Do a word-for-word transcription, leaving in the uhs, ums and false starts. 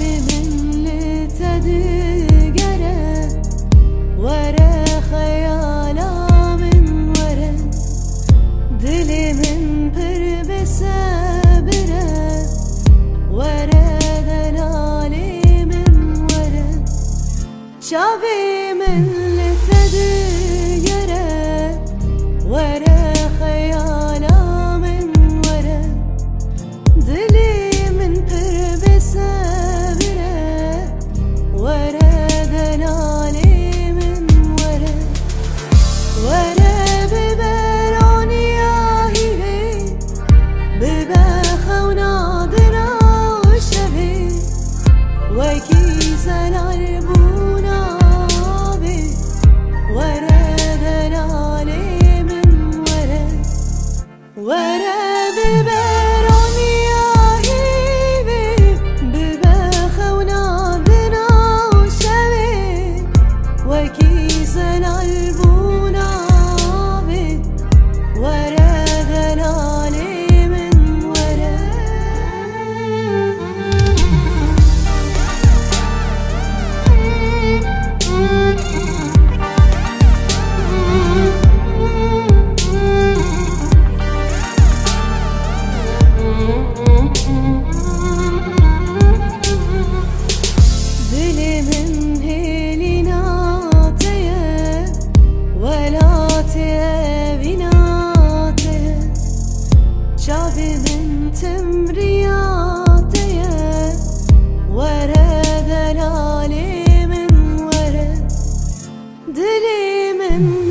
شافي من لتدقره ورا خياله من ورا دلي من بربسه بره ورا دلالي من ورا شافي من لتدقره ورا خياله من ورا دلي من بربسه بره ورا دلالي من ورا ورا ببراني آهيلي ببخو نادنا وشبي وكي زلال بونا بي ورا دلالي من ورا ورا ببراني آهيلي ببخو نادنا وشبي وكي زلال بونا بي ورا دلالي من ورا دلي من هيلي ناطيه ولا تبي ناطيه شافي من تمرياطيه ورا دلالي من ورا دلي من